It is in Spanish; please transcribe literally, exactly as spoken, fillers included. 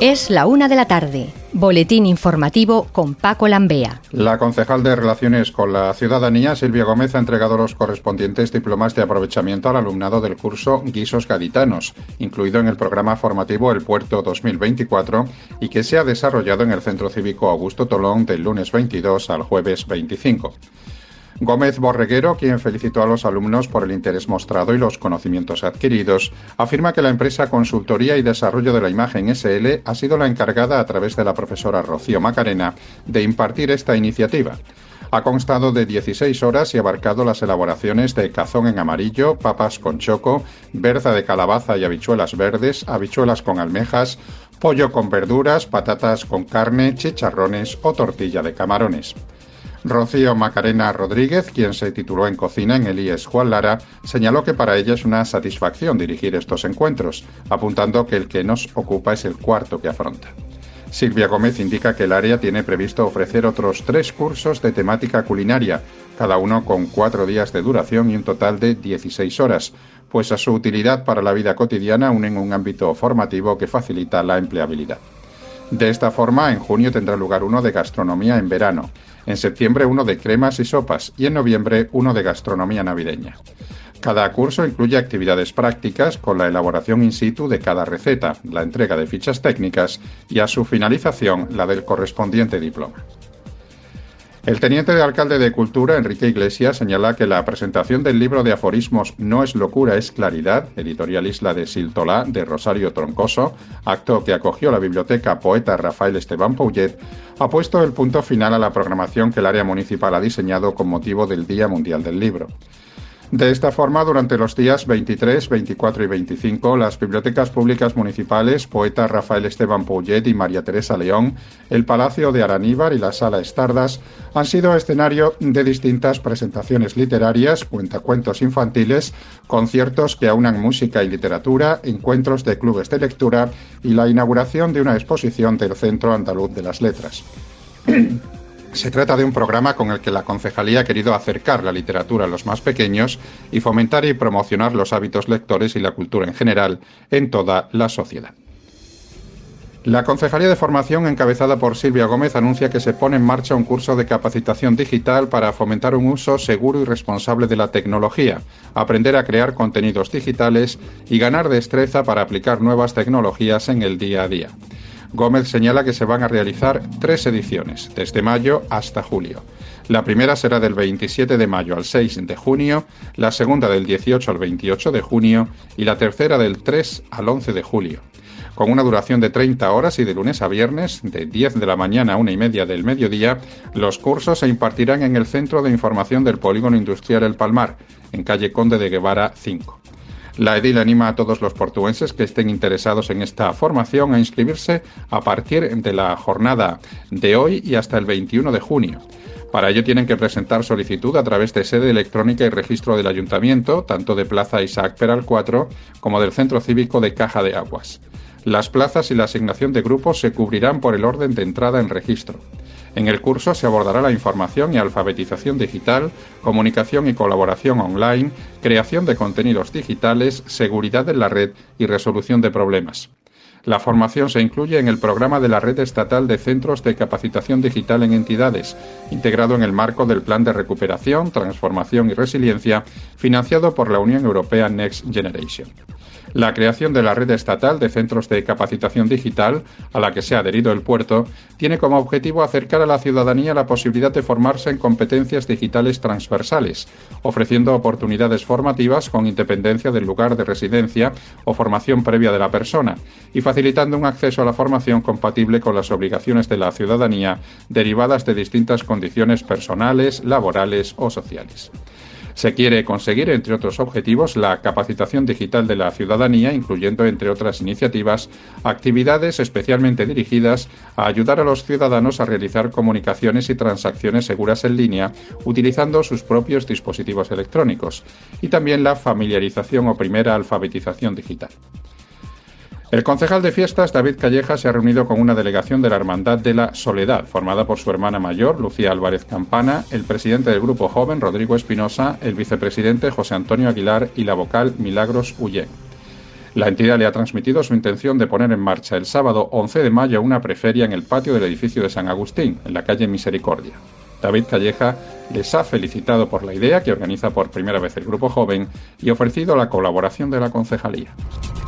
Es la una de la tarde. Boletín informativo con Paco Lambea. La concejal de Relaciones con la Ciudadanía, Silvia Gómez, ha entregado los correspondientes diplomas de aprovechamiento al alumnado del curso Guisos Gaditanos, incluido en el programa formativo El Puerto dos mil veinticuatro y que se ha desarrollado en el Centro Cívico Augusto Tolón del lunes veintidós al jueves veinticinco. Gómez Borreguero, quien felicitó a los alumnos por el interés mostrado y los conocimientos adquiridos, afirma que la empresa Consultoría y Desarrollo de la Imagen S L ha sido la encargada, a través de la profesora Rocío Macarena, de impartir esta iniciativa. Ha constado de dieciséis horas y abarcado las elaboraciones de cazón en amarillo, papas con choco, berza de calabaza y habichuelas verdes, habichuelas con almejas, pollo con verduras, patatas con carne, chicharrones o tortilla de camarones. Rocío Macarena Rodríguez, quien se tituló en cocina en el I E S Juan Lara, señaló que para ella es una satisfacción dirigir estos encuentros, apuntando que el que nos ocupa es el cuarto que afronta. Silvia Gómez indica que el área tiene previsto ofrecer otros tres cursos de temática culinaria, cada uno con cuatro días de duración y un total de dieciséis horas, pues a su utilidad para la vida cotidiana unen un ámbito formativo que facilita la empleabilidad. De esta forma, en junio tendrá lugar uno de gastronomía en verano, en septiembre uno de cremas y sopas y en noviembre uno de gastronomía navideña. Cada curso incluye actividades prácticas con la elaboración in situ de cada receta, la entrega de fichas técnicas y, a su finalización, la del correspondiente diploma. El teniente de alcalde de Cultura, Enrique Iglesias, señala que la presentación del libro de aforismos No es locura, es claridad, editorial Isla de Siltolá, de Rosario Troncoso, acto que acogió la biblioteca poeta Rafael Esteban Pouget, ha puesto el punto final a la programación que el área municipal ha diseñado con motivo del Día Mundial del Libro. De esta forma, durante los días veintitrés, veinticuatro y veinticinco, las bibliotecas públicas municipales, poeta Rafael Esteban Pouget y María Teresa León, el Palacio de Araníbar y la Sala Estardas han sido escenario de distintas presentaciones literarias, cuentacuentos infantiles, conciertos que aunan música y literatura, encuentros de clubes de lectura y la inauguración de una exposición del Centro Andaluz de las Letras. Se trata de un programa con el que la concejalía ha querido acercar la literatura a los más pequeños y fomentar y promocionar los hábitos lectores y la cultura en general en toda la sociedad. La Concejalía de Formación, encabezada por Silvia Gómez, anuncia que se pone en marcha un curso de capacitación digital para fomentar un uso seguro y responsable de la tecnología, aprender a crear contenidos digitales y ganar destreza para aplicar nuevas tecnologías en el día a día. Gómez señala que se van a realizar tres ediciones, desde mayo hasta julio. La primera será del veintisiete de mayo al seis de junio, la segunda del dieciocho al veintiocho de junio y la tercera del tres al once de julio. Con una duración de treinta horas y de lunes a viernes, de diez de la mañana a una y media del mediodía, los cursos se impartirán en el Centro de Información del Polígono Industrial El Palmar, en calle Conde de Guevara cinco. La edil anima a todos los portuenses que estén interesados en esta formación a inscribirse a partir de la jornada de hoy y hasta el veintiuno de junio. Para ello tienen que presentar solicitud a través de sede electrónica y registro del Ayuntamiento, tanto de Plaza Isaac Peral cuatro como del Centro Cívico de Caja de Aguas. Las plazas y la asignación de grupos se cubrirán por el orden de entrada en registro. En el curso se abordará la información y alfabetización digital, comunicación y colaboración online, creación de contenidos digitales, seguridad en la red y resolución de problemas. La formación se incluye en el programa de la Red Estatal de Centros de Capacitación Digital en Entidades, integrado en el marco del Plan de Recuperación, Transformación y Resiliencia, financiado por la Unión Europea Next Generation. La creación de la Red Estatal de Centros de Capacitación Digital, a la que se ha adherido el puerto, tiene como objetivo acercar a la ciudadanía la posibilidad de formarse en competencias digitales transversales, ofreciendo oportunidades formativas con independencia del lugar de residencia o formación previa de la persona, y facilitando un acceso a la formación compatible con las obligaciones de la ciudadanía derivadas de distintas condiciones personales, laborales o sociales. Se quiere conseguir, entre otros objetivos, la capacitación digital de la ciudadanía, incluyendo, entre otras iniciativas, actividades especialmente dirigidas a ayudar a los ciudadanos a realizar comunicaciones y transacciones seguras en línea utilizando sus propios dispositivos electrónicos, y también la familiarización o primera alfabetización digital. El concejal de fiestas, David Calleja, se ha reunido con una delegación de la Hermandad de la Soledad, formada por su hermana mayor, Lucía Álvarez Campana, el presidente del Grupo Joven, Rodrigo Espinosa, el vicepresidente, José Antonio Aguilar, y la vocal, Milagros Ullén. La entidad le ha transmitido su intención de poner en marcha el sábado once de mayo una preferia en el patio del edificio de San Agustín, en la calle Misericordia. David Calleja les ha felicitado por la idea que organiza por primera vez el Grupo Joven y ofrecido la colaboración de la concejalía.